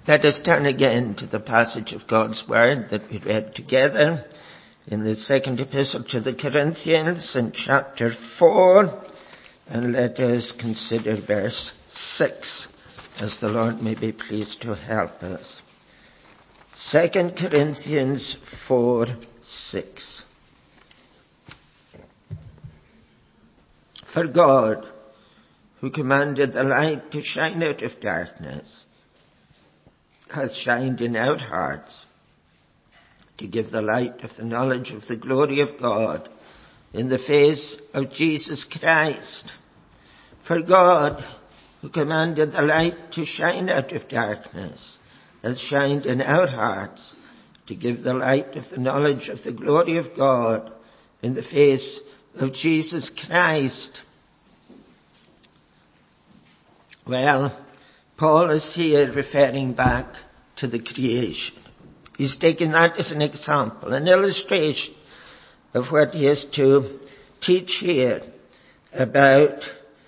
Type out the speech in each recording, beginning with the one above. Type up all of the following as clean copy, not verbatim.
Let us turn again to the passage of God's Word that we read together in the second epistle to the Corinthians in chapter 4, and let us consider verse 6, as the Lord may be pleased to help us. 2 Corinthians 4:6. For God, who commanded the light to shine out of darkness, has shined in our hearts to give the light of the knowledge of the glory of God in the face of Jesus Christ. For God, who commanded the light to shine out of darkness, has shined in our hearts to give the light of the knowledge of the glory of God in the face of Jesus Christ. Well, Paul is here referring back to the creation. He's taken that as an example, an illustration of what he is to teach here about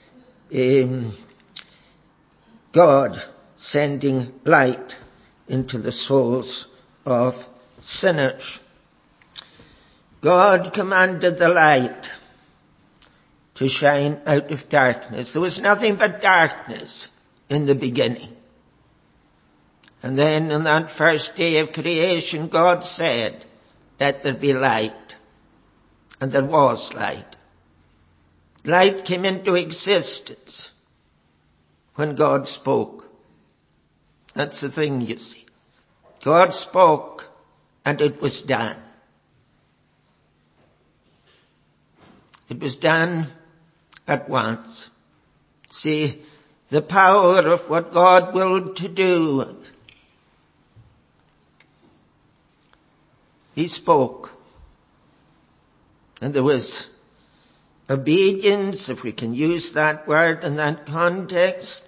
God sending light into the souls of sinners. God commanded the light to shine out of darkness. There was nothing but darkness in the beginning. And then on that first day of creation, God said, "Let there be light." And there was light. Light came into existence when God spoke. That's the thing, you see. God spoke and it was done. It was done at once. See, the power of what God willed to do. He spoke. And there was obedience, if we can use that word in that context.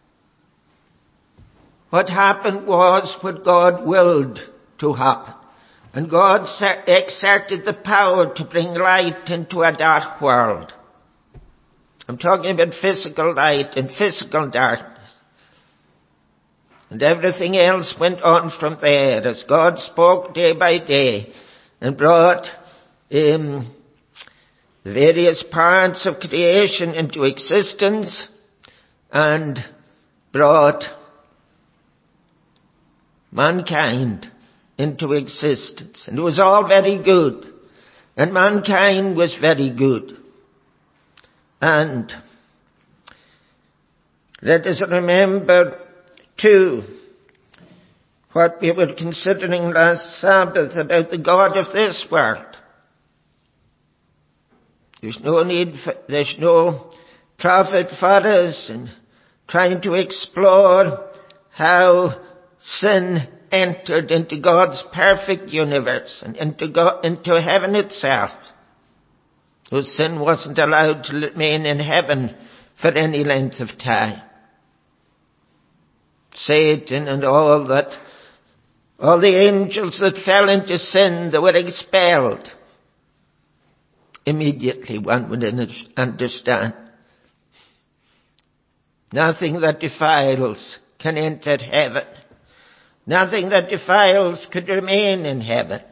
What happened was what God willed to happen. And God exerted the power to bring light into a dark world. I'm talking about physical light and physical darkness. And everything else went on from there as God spoke day by day and brought the various parts of creation into existence and brought mankind into existence. And it was all very good. And mankind was very good. And let us remember too what we were considering last Sabbath about the God of this world. There's no profit for us in trying to explore how sin entered into God's perfect universe and into heaven itself. So sin wasn't allowed to remain in heaven for any length of time. Satan and all the angels that fell into sin, they were expelled. Immediately, one would understand. Nothing that defiles can enter heaven. Nothing that defiles could remain in heaven.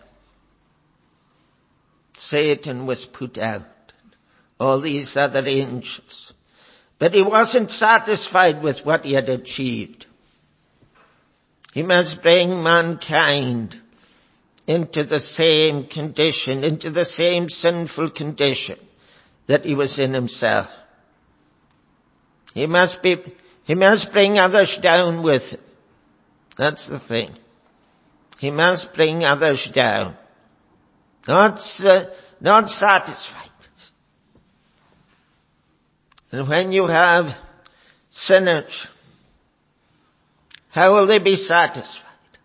Satan was put out. All these other angels. But he wasn't satisfied with what he had achieved. He must bring mankind into the same condition, into the same sinful condition that he was in himself. He must bring others down with him. That's the thing. He must bring others down. Not satisfied. And when you have sinners, how will they be satisfied?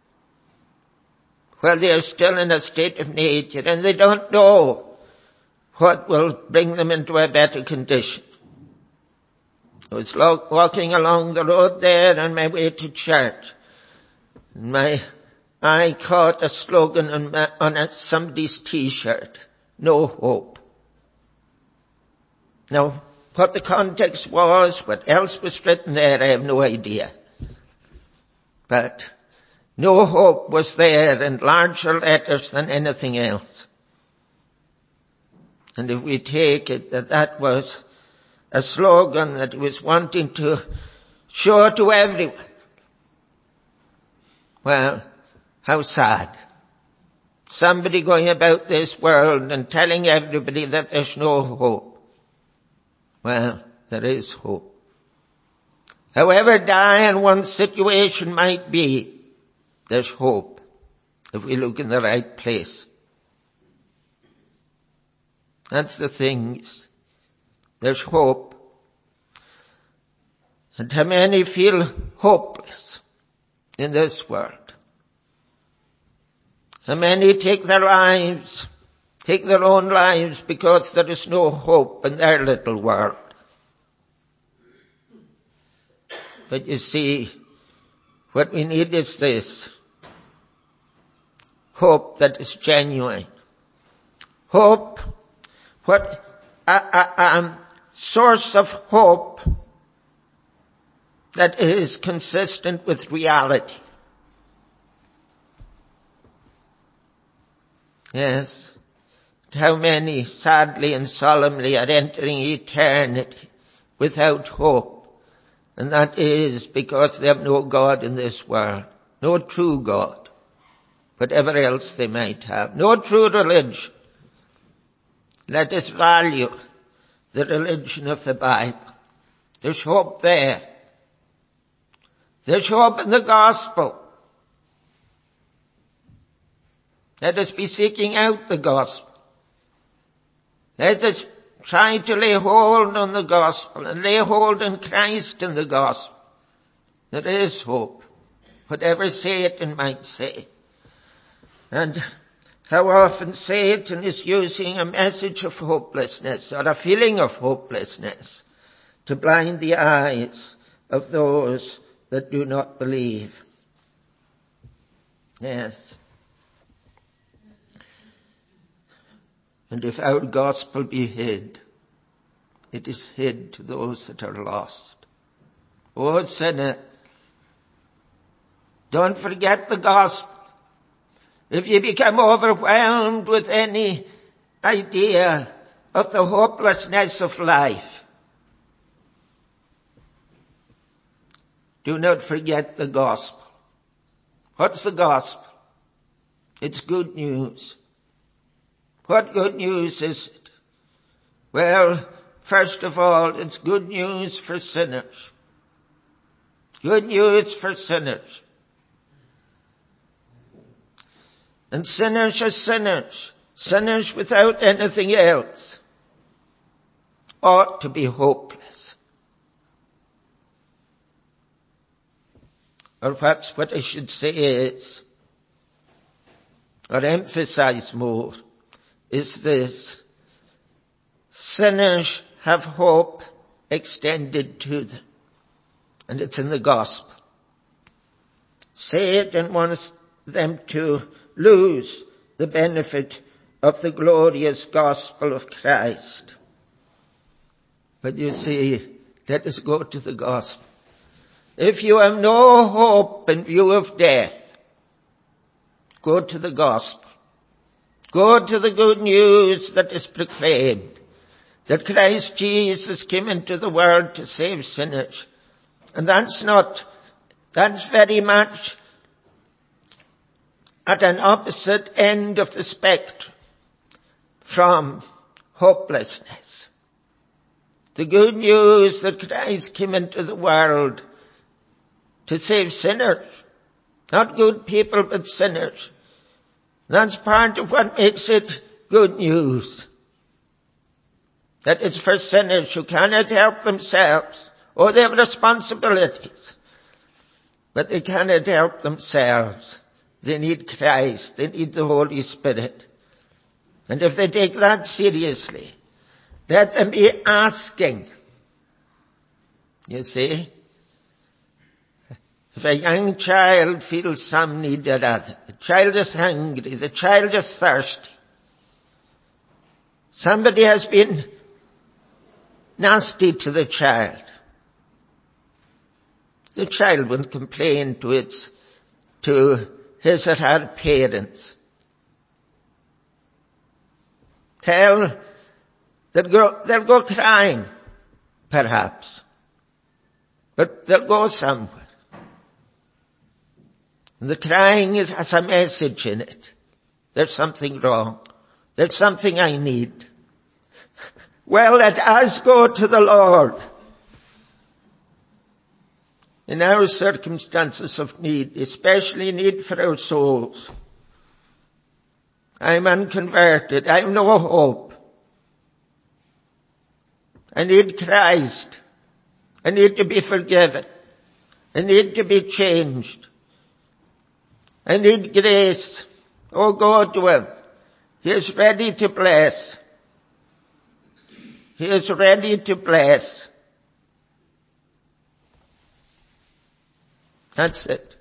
Well, they are still in a state of nature and they don't know what will bring them into a better condition. I was walking along the road there on my way to church. And my eye caught a slogan on somebody's t-shirt. No hope. Now, what the context was, what else was written there, I have no idea. But No hope was there in larger letters than anything else. And if we take it that that was a slogan that he was wanting to show to everyone, well, how sad. Somebody going about this world and telling everybody that there's no hope. Well, there is hope. However dire one's situation might be, there's hope if we look in the right place. That's the thing. There's hope. And how many feel hopeless in this world? How many take their own lives because there is no hope in their little world? But you see, what we need is this. Hope that is genuine. Hope, a source of hope that is consistent with reality. Yes. How many sadly and solemnly are entering eternity without hope. And that is because they have no God in this world. No true God. Whatever else they might have. No true religion. Let us value the religion of the Bible. There's hope there. There's hope in the gospel. Let us be seeking out the gospel. Let us try to lay hold on the gospel and lay hold on Christ in the gospel. There is hope, whatever Satan might say. And how often Satan is using a message of hopelessness or a feeling of hopelessness to blind the eyes of those that do not believe. Yes. And if our gospel be hid, it is hid to those that are lost. Oh, sinner, don't forget the gospel. If you become overwhelmed with any idea of the hopelessness of life, do not forget the gospel. What's the gospel? It's good news. What good news is it? Well, first of all, it's good news for sinners. Good news for sinners. And sinners are sinners. Sinners without anything else ought to be hopeless. Or perhaps what I should say is, or emphasize more, is this. Sinners have hope extended to them. And it's in the gospel. Satan wants them to lose the benefit of the glorious gospel of Christ. But you see, let us go to the gospel. If you have no hope in view of death, go to the gospel. Go to the good news that is proclaimed, that Christ Jesus came into the world to save sinners. And that's very much at an opposite end of the spectrum from hopelessness. The good news that Christ came into the world to save sinners, not good people but sinners. That's part of what makes it good news. That it's for sinners who cannot help themselves. Oh, they have responsibilities. But they cannot help themselves. They need Christ. They need the Holy Spirit. And if they take that seriously, let them be asking. You see? If a young child feels some need or other, the child is hungry, the child is thirsty. Somebody has been nasty to the child. The child will complain to its to his or her parents. They'll go crying, perhaps, but they'll go somewhere. And the crying has a message in it. There's something wrong. There's something I need. Well, let us go to the Lord. In our circumstances of need, especially need for our souls. I'm unconverted. I have no hope. I need Christ. I need to be forgiven. I need to be changed. I need grace. Oh, go to him. He is ready to bless. He is ready to bless. That's it.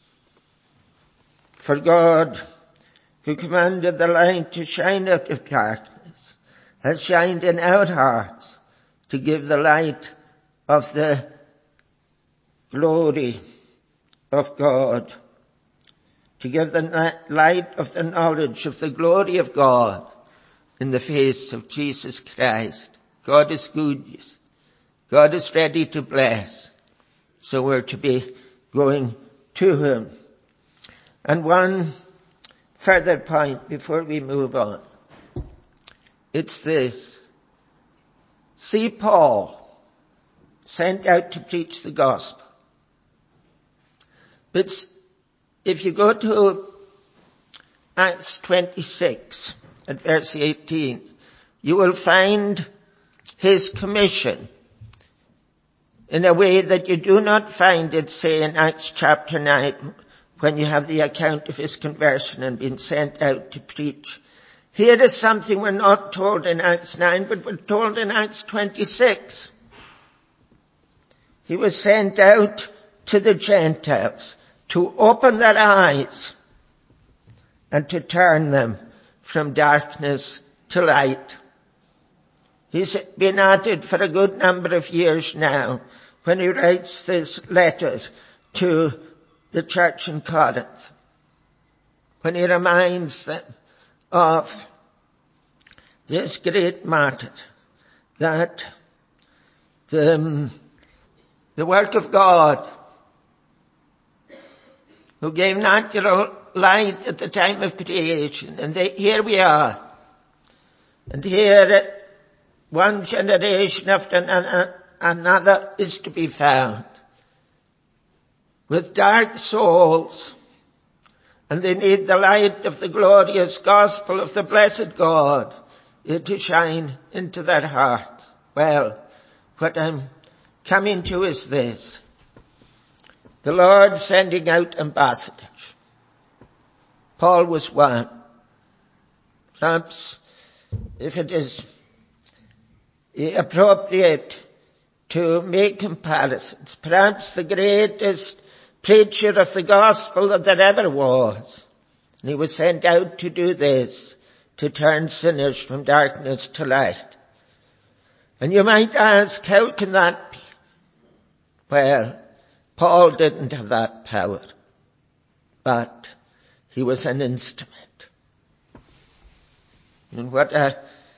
For God, who commanded the light to shine out of darkness, has shined in our hearts to give the light of the glory of God, to give the light of the knowledge of the glory of God in the face of Jesus Christ. God is good. God is ready to bless. So we're to be going to him. And one further point before we move on. It's this. See Paul, sent out to preach the gospel. But if you go to Acts 26 at verse 18, you will find his commission in a way that you do not find it, say, in Acts chapter 9, when you have the account of his conversion and being sent out to preach. Here is something we're not told in Acts 9, but we're told in Acts 26. He was sent out to the Gentiles to open their eyes and to turn them from darkness to light. He's been at it for a good number of years now when he writes this letter to the church in Corinth, when he reminds them of this great matter, that the work of God, who gave natural light at the time of creation, and here we are, and here one generation after another is to be found with dark souls, and they need the light of the glorious gospel of the blessed God to shine into their hearts. Well, what I'm coming to is this. The Lord sending out ambassadors. Paul was one. Perhaps, if it is appropriate to make comparisons, perhaps the greatest preacher of the gospel that there ever was. And he was sent out to do this, to turn sinners from darkness to light. And you might ask, how can that be? Well, Paul didn't have that power, but he was an instrument. And what a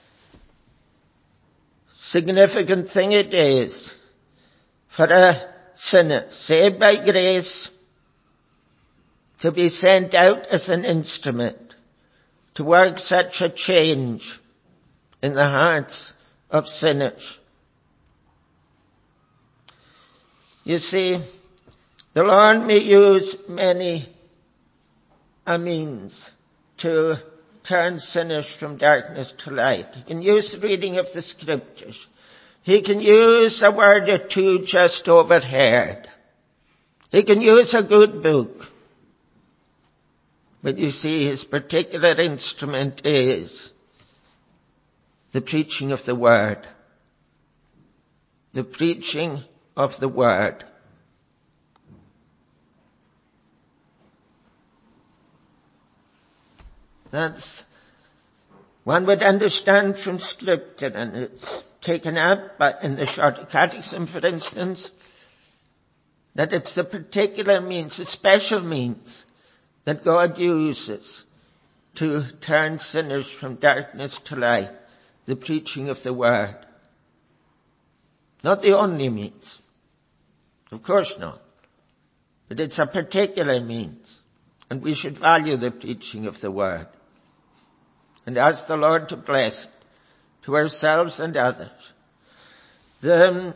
significant thing it is for a sinner saved by grace to be sent out as an instrument to work such a change in the hearts of sinners. You see, the Lord may use many a means to turn sinners from darkness to light. He can use the reading of the scriptures. He can use a word or two just overheard. He can use a good book. But you see, his particular instrument is the preaching of the word. The preaching of the word. That's one would understand from scripture, and it's taken up in the Short Catechism, for instance, that it's the particular means, the special means that God uses to turn sinners from darkness to light, the preaching of the word. Not the only means. Of course not. But it's a particular means. And we should value the preaching of the word. And ask the Lord to bless it to ourselves and others. The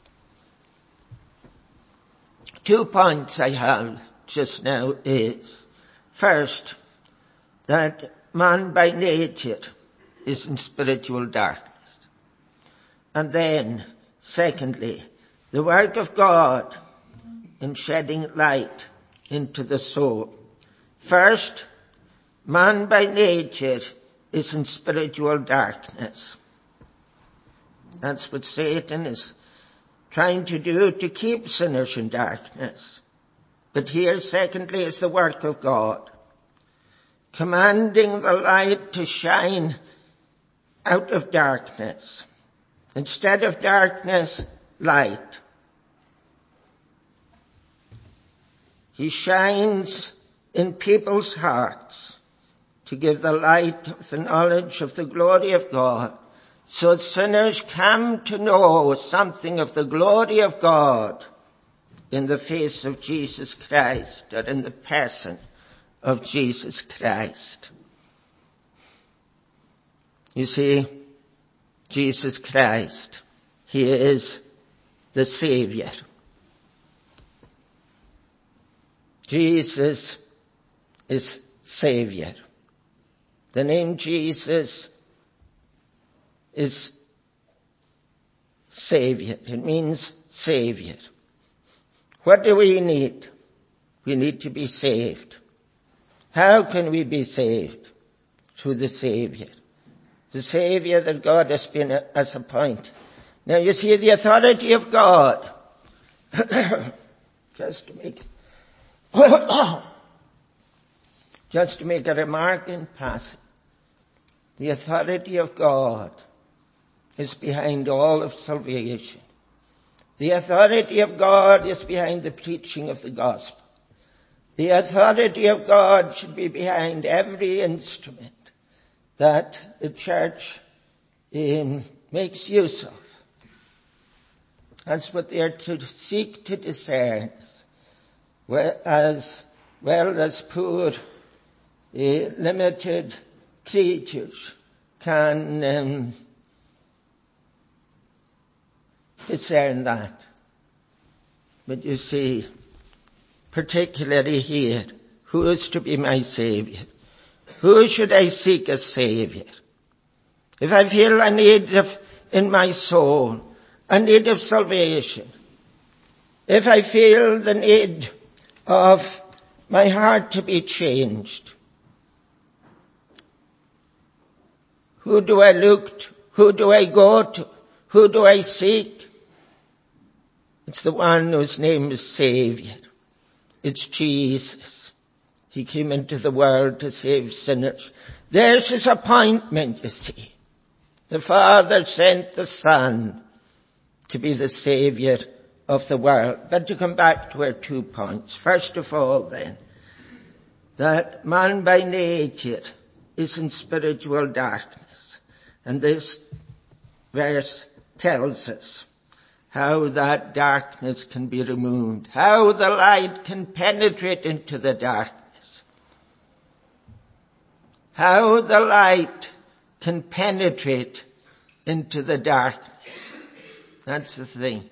2 points I have just now is, first, that man by nature is in spiritual darkness. And then, secondly, the work of God in shedding light into the soul. First, man by nature is in spiritual darkness. That's what Satan is trying to do, to keep sinners in darkness. But here, secondly, is the work of God, commanding the light to shine out of darkness. Instead of darkness, light. He shines in people's hearts to give the light of the knowledge of the glory of God, so sinners come to know something of the glory of God in the face of Jesus Christ, or in the person of Jesus Christ. You see, Jesus Christ, he is the Savior. Jesus is Savior. The name Jesus is Savior. It means Savior. What do we need? We need to be saved. How can we be saved? Through the Savior. The Savior that God has been as appointed. Now you see the authority of God. Just to make a remark in passing. The authority of God is behind all of salvation. The authority of God is behind the preaching of the gospel. The authority of God should be behind every instrument that the church makes use of. That's what they are to seek to discern, as well as poor, limited creatures can discern that. But you see, particularly here, who is to be my Savior? Who should I seek as Savior? If I feel a need in my soul, a need of salvation, if I feel the need of my heart to be changed, who do I look to? Who do I go to? Who do I seek? It's the one whose name is Savior. It's Jesus. He came into the world to save sinners. There's his appointment, you see. The Father sent the Son to be the Savior of the world. But to come back to our 2 points. First of all then, that man by nature is in spiritual darkness. And this verse tells us how that darkness can be removed, how the light can penetrate into the darkness, how the light can penetrate into the darkness. That's the thing.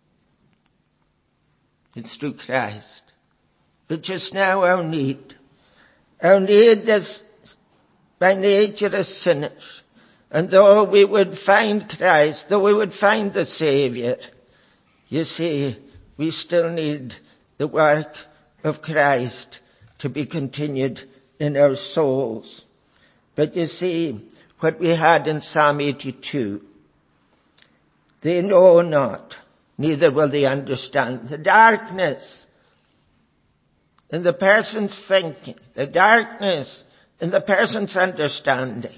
It's through Christ. But just now our need is by nature as sinners. And though we would find Christ, though we would find the Savior, you see, we still need the work of Christ to be continued in our souls. But you see, what we had in Psalm 82, they know not, neither will they understand. The darkness in the person's thinking, the darkness in the person's understanding.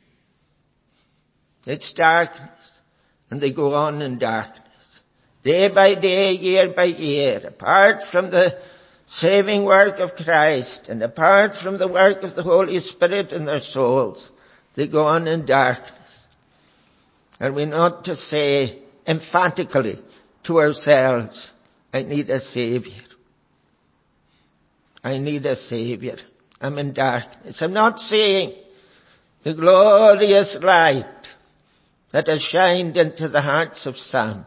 It's darkness, and they go on in darkness. Day by day, year by year, apart from the saving work of Christ, and apart from the work of the Holy Spirit in their souls, they go on in darkness. And we ought to say emphatically to ourselves, I need a Savior. I need a Savior. I'm in darkness. I'm not saying the glorious light that has shined into the hearts of some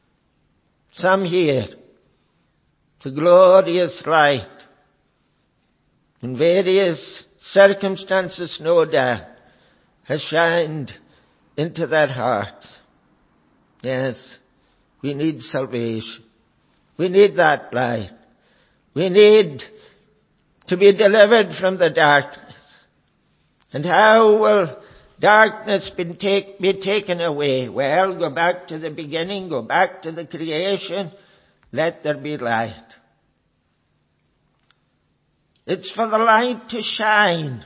here, the glorious light in various circumstances, no doubt, has shined into their hearts. Yes, we need salvation. We need that light. We need to be delivered from the darkness. And how will darkness be taken away? Well, go back to the beginning, go back to the creation. Let there be light. It's for the light to shine.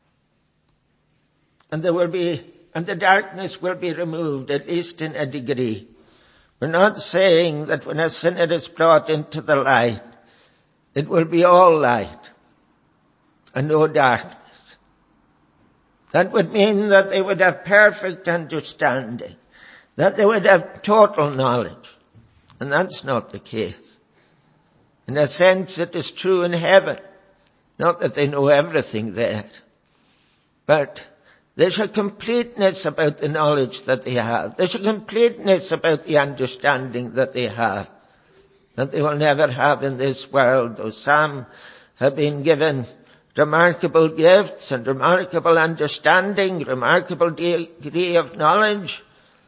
And the darkness will be removed, at least in a degree. We're not saying that when a sinner is brought into the light, it will be all light and no darkness. That would mean that they would have perfect understanding, that they would have total knowledge. And that's not the case. In a sense, it is true in heaven. Not that they know everything there, but there's a completeness about the knowledge that they have. There's a completeness about the understanding that they have, that they will never have in this world, though some have been given remarkable gifts and remarkable understanding, remarkable degree of knowledge.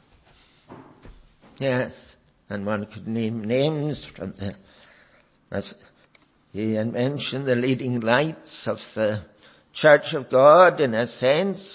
Yes, and one could name names from as he had mentioned, the leading lights of the Church of God in a sense.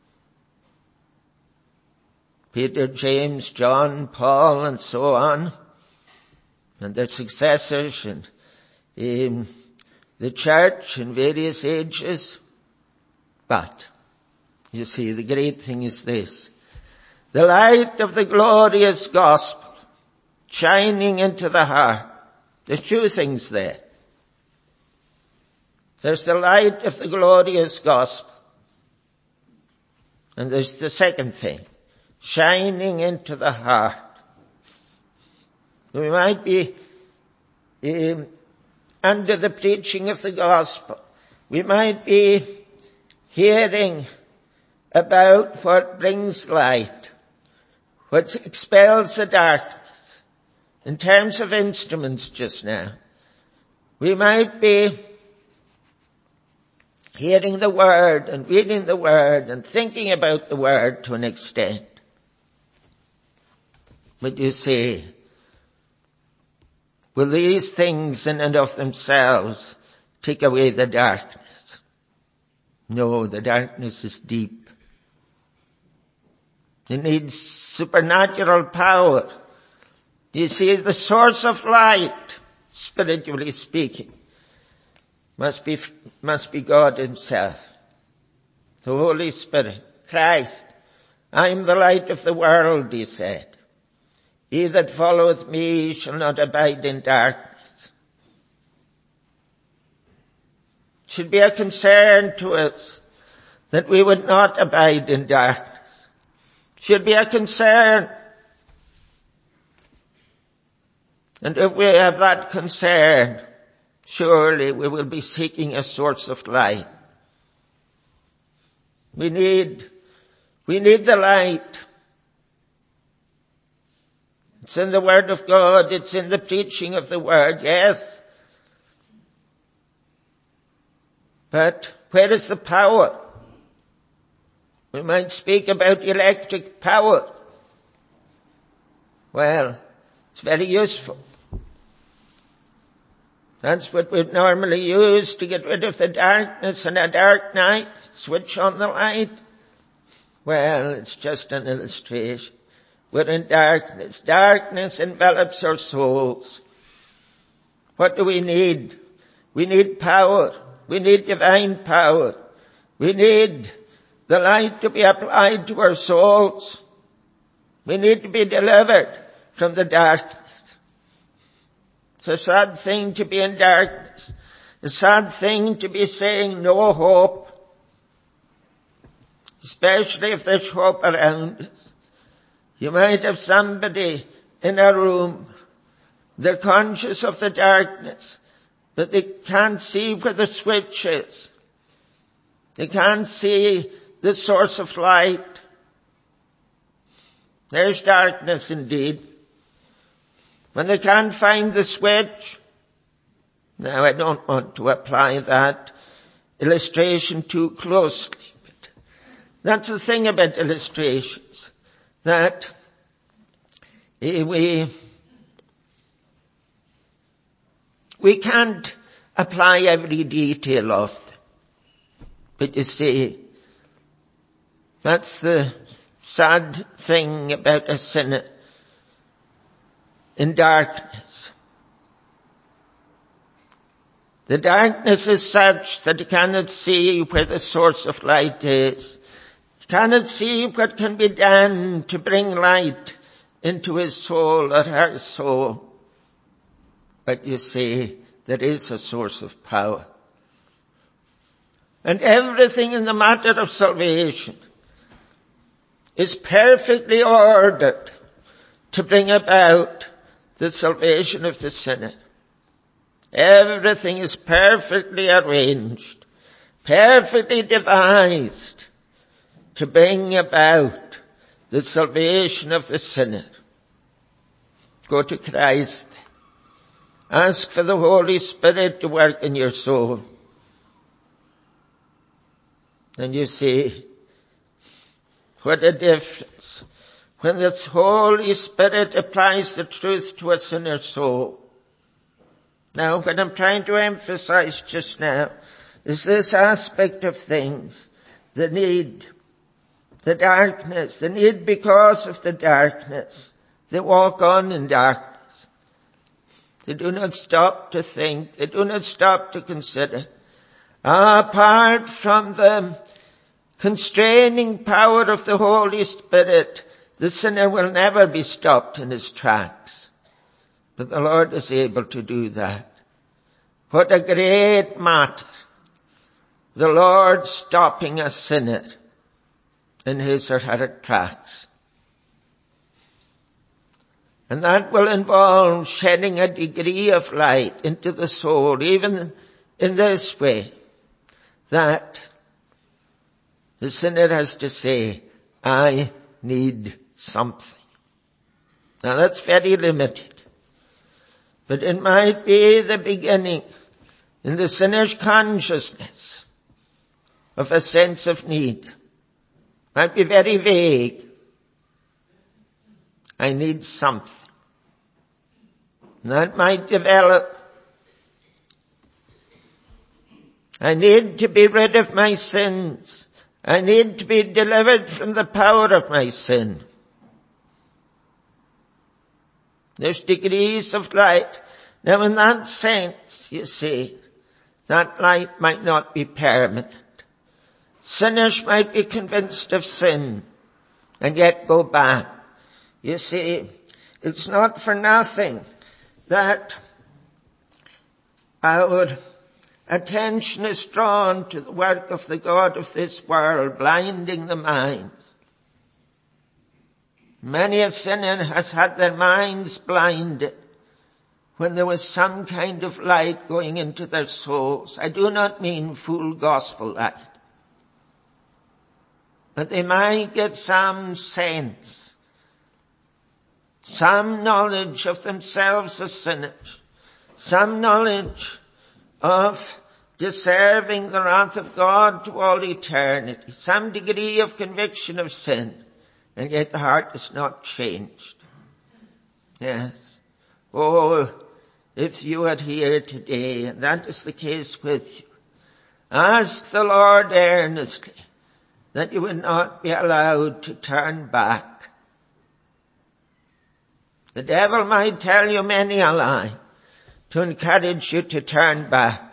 Peter, James, John, Paul, and so on, and their successors in the church in various ages. But, you see, the great thing is this. The light of the glorious gospel shining into the heart. There's two things there. There's the light of the glorious gospel. And there's the second thing, shining into the heart. We might be under the preaching of the gospel. We might be hearing about what brings light, what expels the darkness, in terms of instruments just now. We might be hearing the word and reading the word and thinking about the word to an extent. But you see, will these things in and of themselves take away the darkness? No, the darkness is deep. It needs supernatural power. You see, the source of light, spiritually speaking, must be God himself. The Holy Spirit, Christ. I am the light of the world, he said. He that followeth me shall not abide in darkness. It should be a concern to us that we would not abide in darkness. It should be a concern. And if we have that concern, surely we will be seeking a source of light. We need the light. It's in the Word of God. It's in the preaching of the Word, yes. But where is the power? We might speak about electric power. Well, it's very useful. That's what we normally use to get rid of the darkness in a dark night. Switch on the light. Well, it's just an illustration. We're in darkness. Darkness envelops our souls. What do we need? We need power. We need divine power. We need the light to be applied to our souls. We need to be delivered from the darkness. It's a sad thing to be in darkness. A sad thing to be saying no hope. Especially if there's hope around us. You might have somebody in a room. They're conscious of the darkness, but they can't see where the switch is. They can't see the source of light. There's darkness indeed. When they can't find the switch. Now I don't want to apply that illustration too closely, but that's the thing about illustrations, that we can't apply every detail of them. But you see, that's the sad thing about a sinner in darkness. The darkness is such that he cannot see where the source of light is. He cannot see what can be done to bring light into his soul or her soul. But you see, there is a source of power. And everything in the matter of salvation is perfectly ordered to bring about the salvation of the sinner. Everything is perfectly arranged, perfectly devised to bring about the salvation of the sinner. Go to Christ. Ask for the Holy Spirit to work in your soul. And you see, what a difference when the Holy Spirit applies the truth to a sinner's soul. Now, what I'm trying to emphasize just now is this aspect of things. The need, the darkness, the need because of the darkness. They walk on in darkness. They do not stop to think. They do not stop to consider. Apart from the constraining power of the Holy Spirit, the sinner will never be stopped in his tracks. But the Lord is able to do that. What a great matter. The Lord stopping a sinner in his or her tracks. And that will involve shedding a degree of light into the soul, even in this way, that the sinner has to say, I need something. Now that's very limited. But it might be the beginning in the sinner's consciousness of a sense of need. Might be very vague. I need something. And that might develop. I need to be rid of my sins. I need to be delivered from the power of my sin. There's degrees of light. Now in that sense, you see, that light might not be permanent. Sinners might be convinced of sin and yet go back. You see, it's not for nothing that our attention is drawn to the work of the God of this world, blinding the minds. Many a sinner has had their minds blinded when there was some kind of light going into their souls. I do not mean full gospel light. But they might get some sense, some knowledge of themselves as sinners, some knowledge of deserving the wrath of God to all eternity, some degree of conviction of sin. And yet the heart is not changed. Yes. Oh, if you are here today, and that is the case with you, ask the Lord earnestly that you would not be allowed to turn back. The devil might tell you many a lie to encourage you to turn back.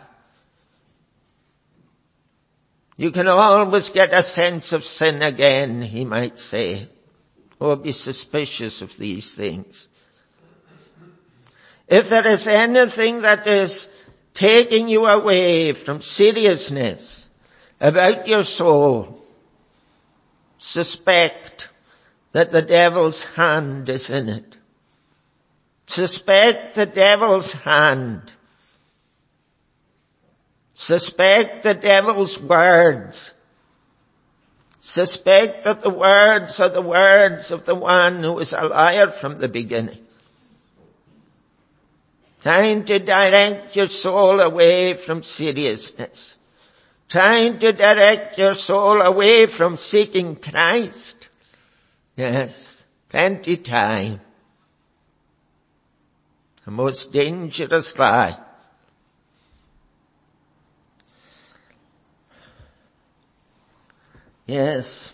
You can always get a sense of sin again, he might say. Oh, be suspicious of these things. If there is anything that is taking you away from seriousness about your soul, suspect that the devil's hand is in it. Suspect the devil's hand. Suspect the devil's words. Suspect that the words are the words of the one who is a liar from the beginning. Trying to direct your soul away from seriousness. Trying to direct your soul away from seeking Christ. Yes, plenty time. The most dangerous lie. Yes.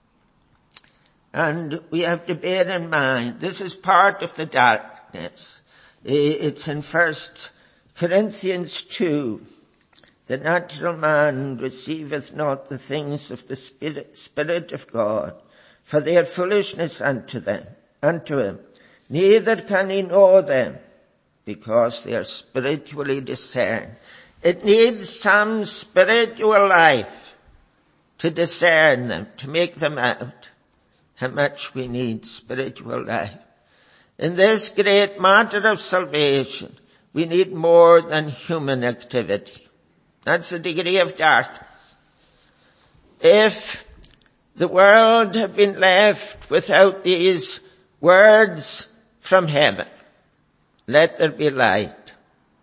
And we have to bear in mind, this is part of the darkness. It's in 1 Corinthians 2. The natural man receiveth not the things of the Spirit of God, for they are foolishness unto him. Neither can he know them, because they are spiritually discerned. It needs some spiritual life to discern them, to make them out. How much we need spiritual life. In this great matter of salvation, we need more than human activity. That's the degree of darkness. If the world had been left without these words from heaven, let there be light.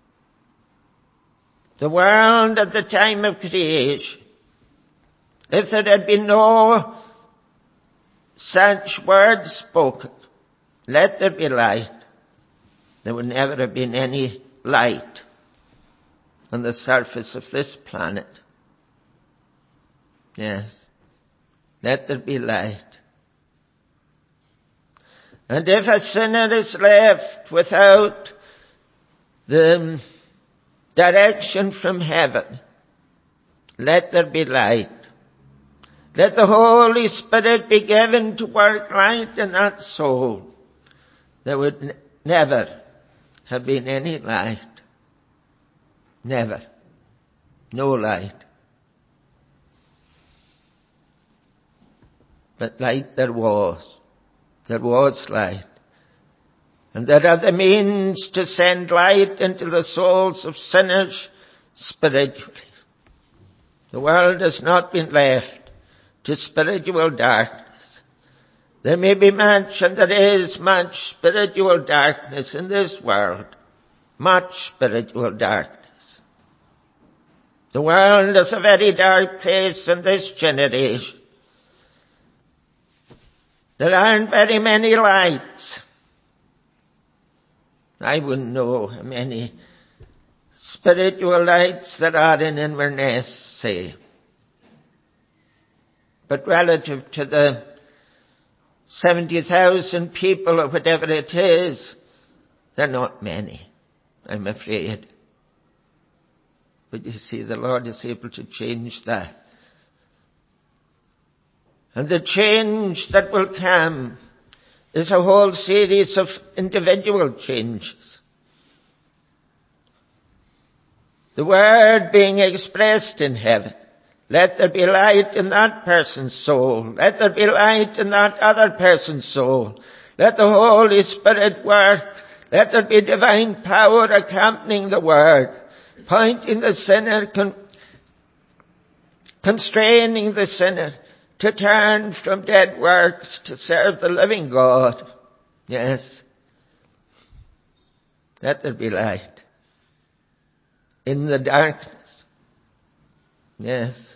The world at the time of creation, if there had been no such words spoken, let there be light, there would never have been any light on the surface of this planet. Yes. Let there be light. And if a sinner is left without the direction from heaven, let there be light. Let the Holy Spirit be given to work light in that soul. There would never have been any light. Never. No light. But light there was. There was light. And there are the means to send light into the souls of sinners spiritually. The world has not been left to spiritual darkness. There may be much, and there is much spiritual darkness in this world. Much spiritual darkness. The world is a very dark place in this generation. There aren't very many lights. I wouldn't know how many spiritual lights there are in Inverness, say. But relative to the 70,000 people or whatever it is, they're not many, I'm afraid. But you see, the Lord is able to change that. And the change that will come is a whole series of individual changes. The word being expressed in heaven. Let there be light in that person's soul. Let there be light in that other person's soul. Let the Holy Spirit work. Let there be divine power accompanying the word, pointing the sinner, constraining the sinner to turn from dead works to serve the living God. Yes. Let there be light in the darkness. Yes.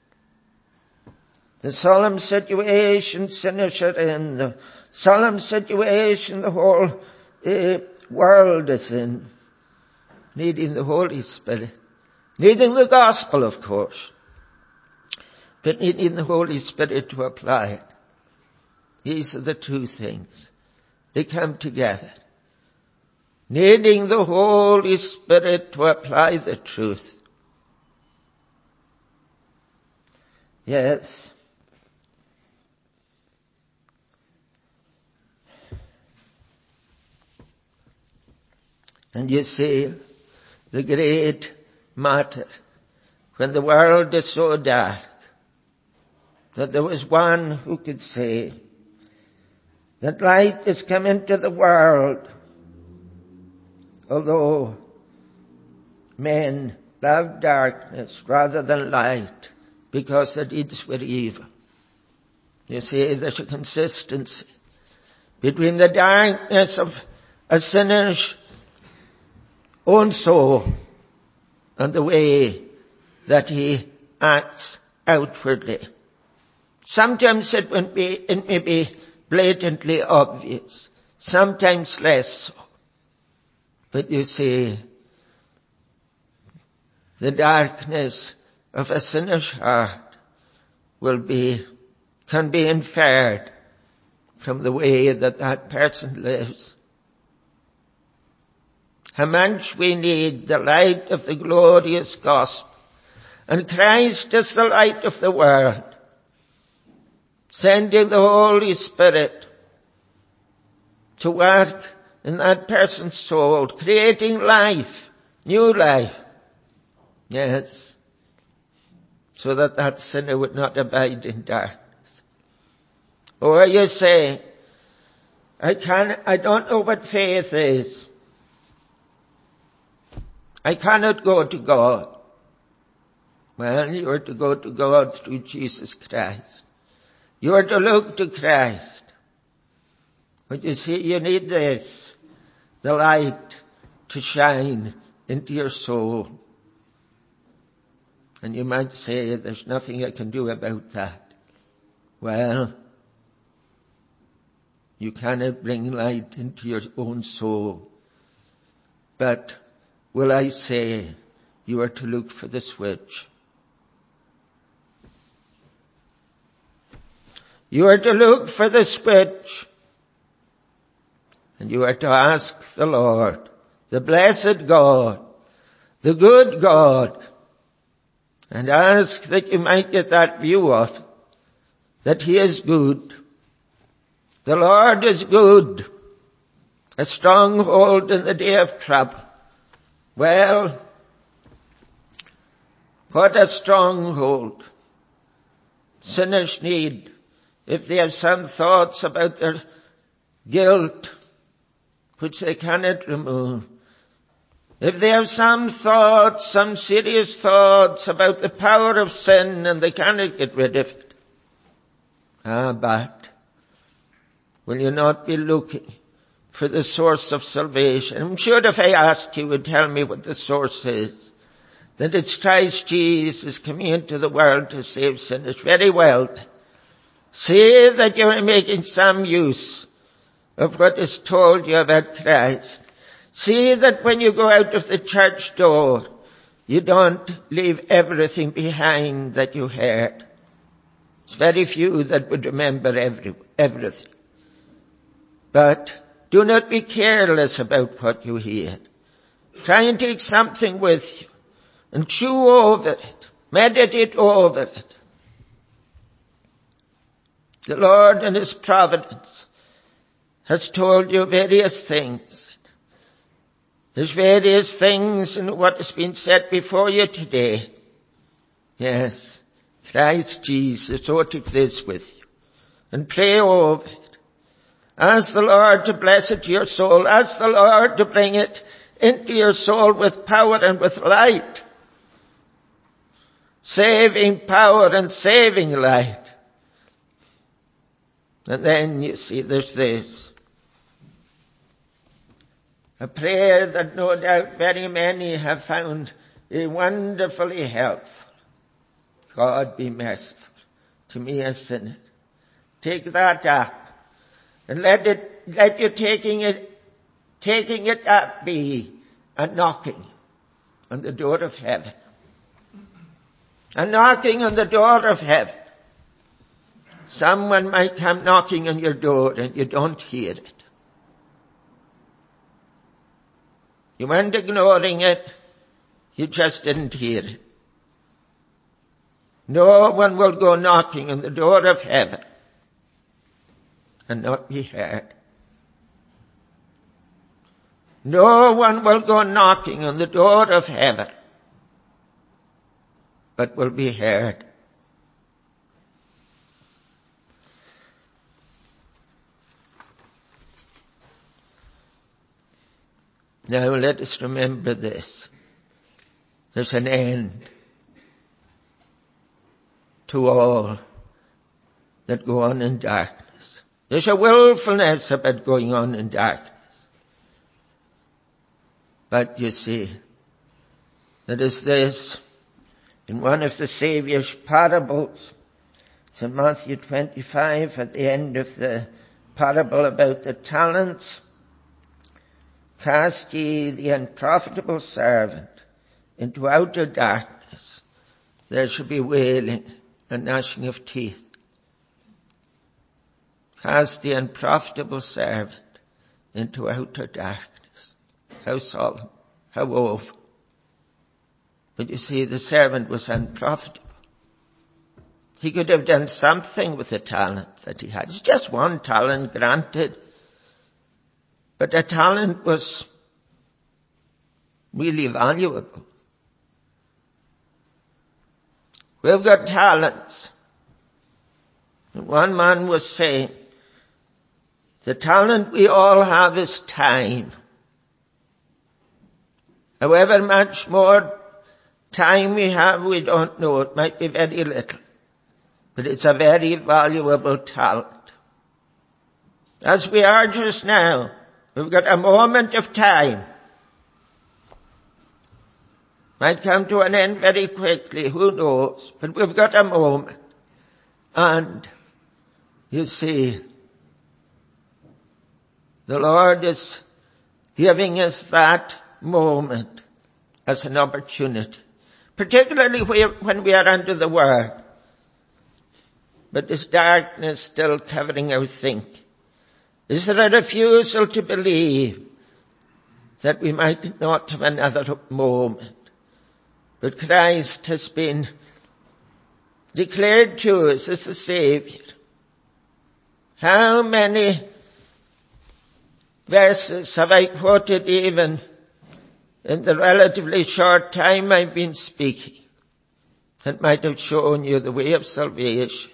The solemn situation sinners are in, the solemn situation the whole world is in, needing the Holy Spirit, needing the gospel, of course, but needing the Holy Spirit to apply it. These are the two things. They come together. Needing the Holy Spirit to apply the truth. Yes. And you see, the great matter, when the world is so dark, that there was one who could say that light is come into the world, although men love darkness rather than light because their deeds were evil. You see, there's a consistency between the darkness of a sinner's own soul and the way that he acts outwardly. Sometimes it may be blatantly obvious, sometimes less so. But you see, the darkness of a sinner's heart can be inferred from the way that person lives. How much we need the light of the glorious gospel. And Christ is the light of the world, sending the Holy Spirit to work in that person's soul, creating life, new life. Yes, so that sinner would not abide in darkness. Or you say, I don't know what faith is. I cannot go to God. Well, you are to go to God through Jesus Christ. You are to look to Christ. But you see, you need this, the light to shine into your soul. And you might say, there's nothing I can do about that. Well, you cannot bring light into your own soul. But will I say, you are to look for the switch. You are to look for the switch. And you are to ask the Lord, the blessed God, the good God, and ask that you might get that view of it, that He is good. The Lord is good, a stronghold in the day of trouble. Well, what a stronghold sinners need if they have some thoughts about their guilt which they cannot remove. If they have some thoughts, some serious thoughts about the power of sin and they cannot get rid of it. But will you not be looking for the source of salvation? I'm sure if I asked you would tell me what the source is. That it's Christ Jesus coming into the world to save sinners. Very well. Say that you're making some use of what is told you about Christ. See that when you go out of the church door, you don't leave everything behind that you heard. It's very few that would remember everything. But do not be careless about what you hear. Try and take something with you and chew over it. Meditate over it. The Lord in His providence has told you various things. There's various things in what has been said before you today. Yes, Christ Jesus, so take this with you and pray over it. Ask the Lord to bless it to your soul. Ask the Lord to bring it into your soul with power and with light. Saving power and saving light. And then you see there's this. A prayer that no doubt very many have found wonderfully helpful. God be merciful to me a sinner. Take that up and let you taking it up be a knocking on the door of heaven. A knocking on the door of heaven. Someone might come knocking on your door and you don't hear it. You weren't ignoring it. You just didn't hear it. No one will go knocking on the door of heaven and not be heard. No one will go knocking on the door of heaven, but will be heard. Now let us remember this. There's an end to all that go on in darkness. There's a willfulness about going on in darkness. But you see, that is this, in one of the Saviour's parables, it's in Matthew 25 at the end of the parable about the talents, cast ye the unprofitable servant into outer darkness. There shall be wailing and gnashing of teeth. Cast the unprofitable servant into outer darkness. How solemn, how woeful. But you see, the servant was unprofitable. He could have done something with the talent that he had. It's just one talent, granted. But the talent was really valuable. We've got talents. And one man was saying, the talent we all have is time. However much more time we have, we don't know. It might be very little. But it's a very valuable talent. As we are just now, we've got a moment of time. Might come to an end very quickly, who knows? But we've got a moment. And, you see, the Lord is giving us that moment as an opportunity, particularly when we are under the Word. But is darkness still covering our thinking? Is there a refusal to believe that we might not have another moment? But Christ has been declared to us as the Saviour. How many verses have I quoted even in the relatively short time I've been speaking that might have shown you the way of salvation?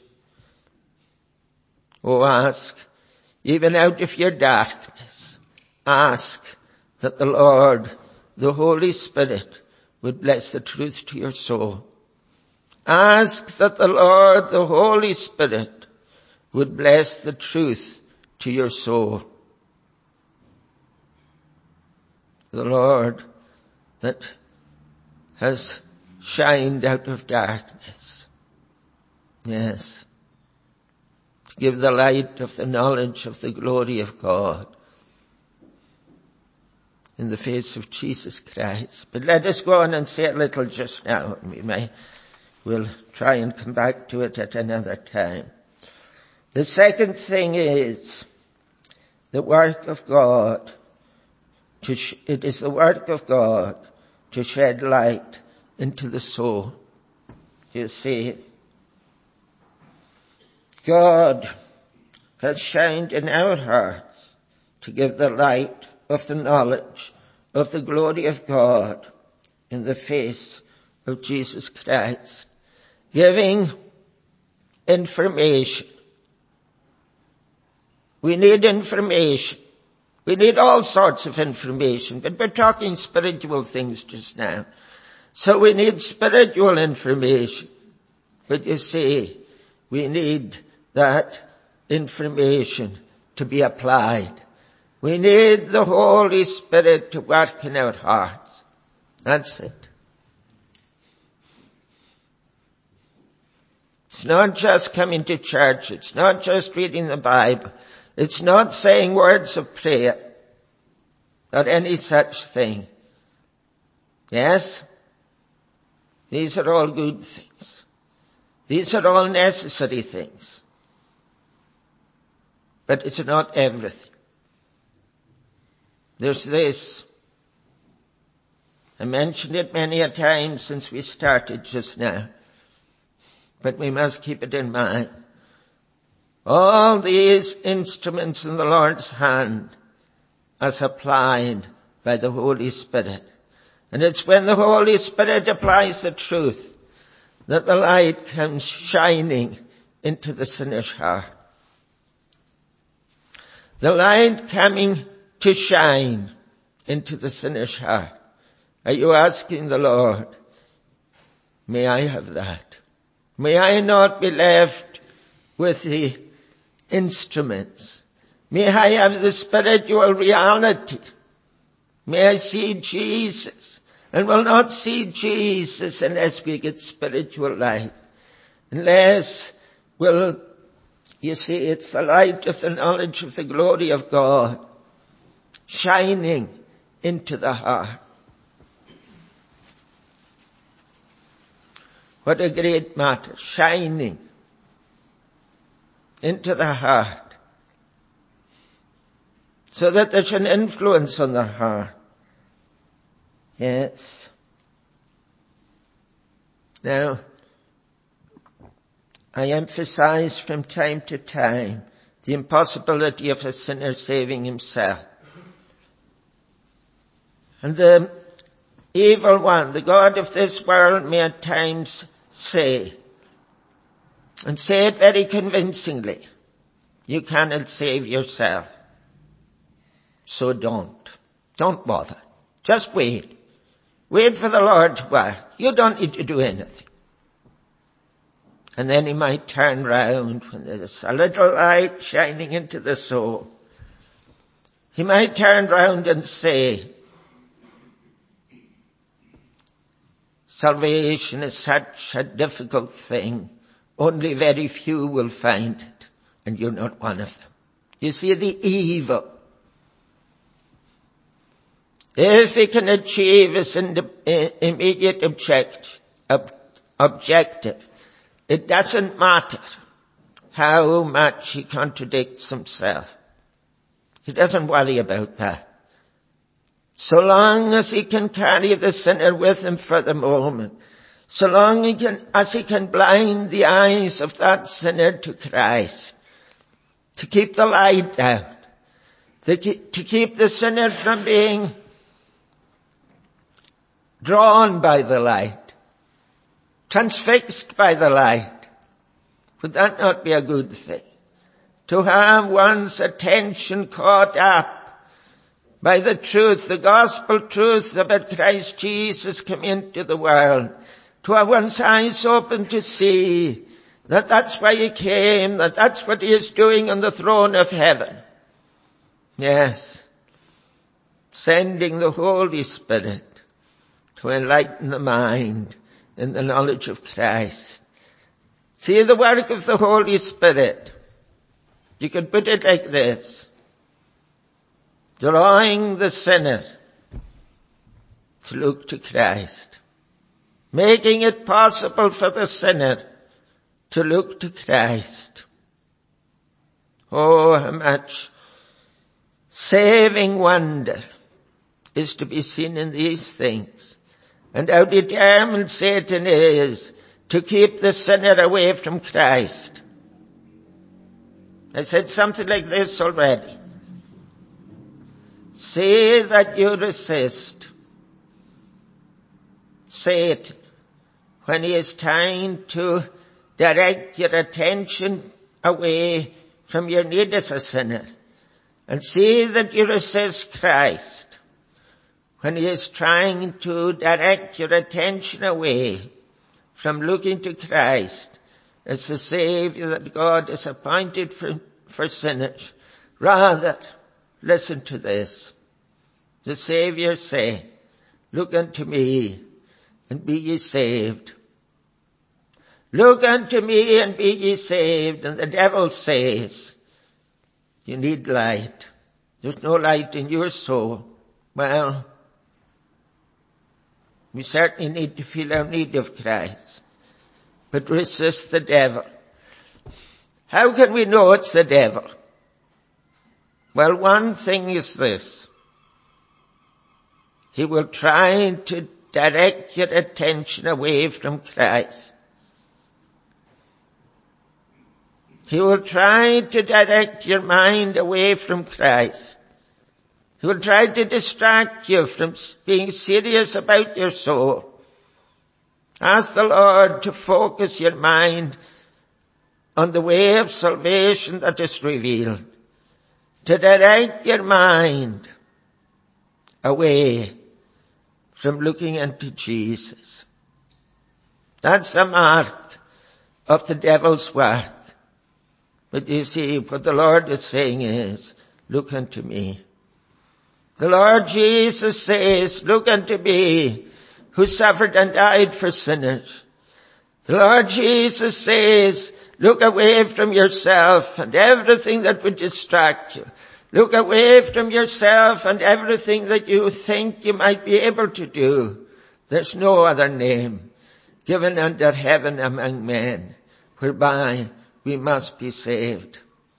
Oh, ask, even out of your darkness, ask that the Lord, the Holy Spirit, would bless the truth to your soul. Ask that the Lord, the Holy Spirit, would bless the truth to your soul. The Lord that has shined out of darkness. Yes. To give the light of the knowledge of the glory of God in the face of Jesus Christ. But let us go on and say a little just now, and we'll try and come back to it at another time. The second thing is the work of God. It is the work of God to shed light into the soul. You see, God has shined in our hearts to give the light of the knowledge of the glory of God in the face of Jesus Christ, giving information. We need information. We need all sorts of information, but we're talking spiritual things just now. So we need spiritual information. But you see, we need that information to be applied. We need the Holy Spirit to work in our hearts. That's it. It's not just coming to church. It's not just reading the Bible. It's not saying words of prayer or any such thing. Yes, these are all good things. These are all necessary things. But it's not everything. There's this. I mentioned it many a time since we started just now. But we must keep it in mind. All these instruments in the Lord's hand, as applied, by the Holy Spirit. And it's when the Holy Spirit applies the truth that the light comes shining into the sinner's heart. The light coming to shine into the sinner's heart. Are you asking the Lord, may I have that? May I not be left with the instruments? May I have the spiritual reality? May I see Jesus? And will not see Jesus unless we get spiritual light. Unless you see, it's the light of the knowledge of the glory of God shining into the heart. What a great matter, shining into the heart, so that there's an influence on the heart. Yes. Now, I emphasize from time to time the impossibility of a sinner saving himself. And the evil one, the God of this world, may at times say, and say it very convincingly, you cannot save yourself. So don't bother. Just wait. Wait for the Lord to act. You don't need to do anything. And then he might turn round when there's a little light shining into the soul. He might turn round and say, salvation is such a difficult thing. Only very few will find it. And you're not one of them. You see the evil. If he can achieve his immediate objective, it doesn't matter how much he contradicts himself. He doesn't worry about that. So long as he can carry the sinner with him for the moment, so long as he can blind the eyes of that sinner to Christ, to keep the light out, to keep the sinner from being drawn by the light, transfixed by the light. Would that not be a good thing? To have one's attention caught up by the truth, the gospel truth about Christ Jesus come into the world. To have one's eyes open to see that that's why he came, that that's what he is doing on the throne of heaven. Yes. Sending the Holy Spirit to enlighten the mind in the knowledge of Christ. See the work of the Holy Spirit. You can put it like this. Drawing the sinner to look to Christ. Making it possible for the sinner to look to Christ. Oh, how much saving wonder is to be seen in these things. And how determined Satan is to keep the sinner away from Christ. I said something like this already. Say that you resist Satan when he is trying to direct your attention away from your need as a sinner. And see that you resist Christ when he is trying to direct your attention away from looking to Christ as the Savior that God has appointed for sinners. Rather, listen to this. The Savior said, look unto me and be ye saved. Look unto me and be ye saved. And the devil says, you need light. There's no light in your soul. Well, we certainly need to feel our need of Christ. But resist the devil. How can we know it's the devil? Well, one thing is this. He will try to direct your attention away from Christ. He will try to direct your mind away from Christ. He will try to distract you from being serious about your soul. Ask the Lord to focus your mind on the way of salvation that is revealed, to direct your mind away from looking into Jesus. That's the mark of the devil's work. But you see, what the Lord is saying is, look unto me. The Lord Jesus says, look unto me, who suffered and died for sinners. The Lord Jesus says, look away from yourself and everything that would distract you. Look away from yourself and everything that you think you might be able to do. There's no other name given under heaven among men whereby we must be saved.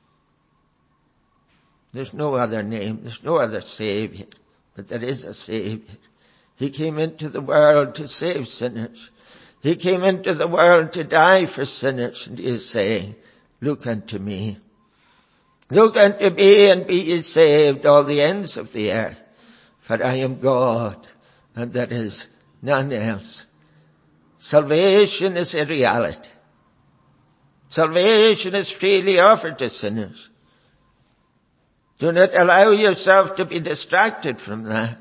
There's no other name. There's no other Savior. But there is a Savior. He came into the world to save sinners. He came into the world to die for sinners. And he is saying, look unto me. Look unto me and be ye saved, all the ends of the earth. For I am God, and there is none else. Salvation is a reality. Salvation is freely offered to sinners. Do not allow yourself to be distracted from that.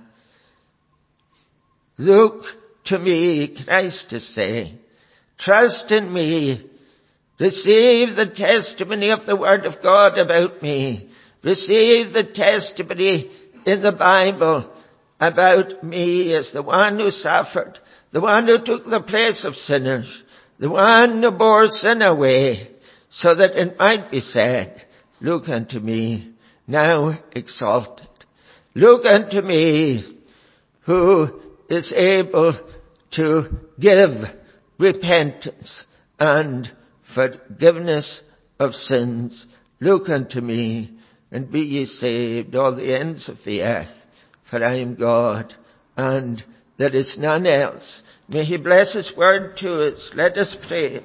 Look to me, Christ is saying. Trust in me. Receive the testimony of the Word of God about me. Receive the testimony in the Bible about me as the one who suffered, the one who took the place of sinners, the one who bore sin away, so that it might be said, look unto me, now exalted. Look unto me, who is able to give repentance and forgiveness of sins. Look unto me, and be ye saved, all the ends of the earth. For I am God, and there is none else. May he bless his word to us. Let us pray.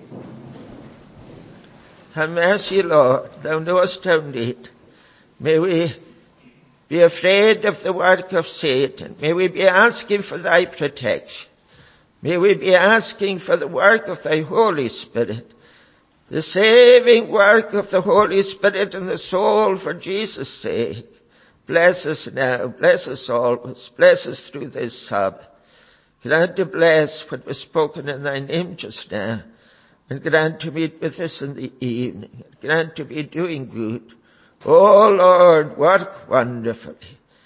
Have mercy, Lord. Thou knowest our need. May we be afraid of the work of Satan. May we be asking for thy protection. May we be asking for the work of thy Holy Spirit, the saving work of the Holy Spirit in the soul for Jesus' sake. Bless us now, bless us always, bless us through this Sabbath. Grant to bless what was spoken in thy name just now, and grant to meet with us in the evening, and grant to be doing good. Oh Lord, work wonderfully.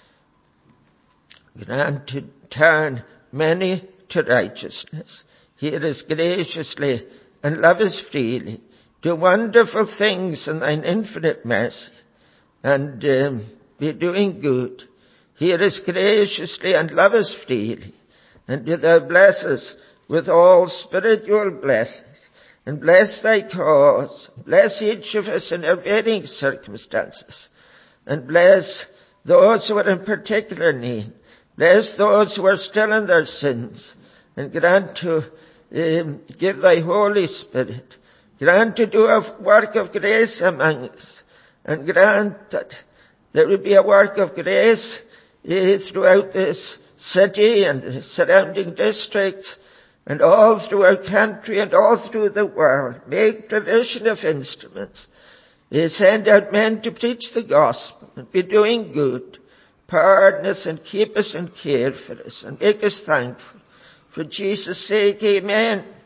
Grant to turn many to righteousness. Hear us graciously and love us freely. Do wonderful things in thine infinite mercy, and be doing good. Hear us graciously and love us freely, and do thou bless us with all spiritual blessings, and bless thy cause. Bless each of us in our varying circumstances, and bless those who are in particular need. Bless those who are still in their sins, and grant to give thy Holy Spirit. Grant to do a work of grace among us, and grant that there will be a work of grace throughout this city and the surrounding districts, and all through our country and all through the world. Make provision of instruments. Send out men to preach the gospel and be doing good. Pardon us and keep us and care for us and make us thankful. For Jesus' sake, amen.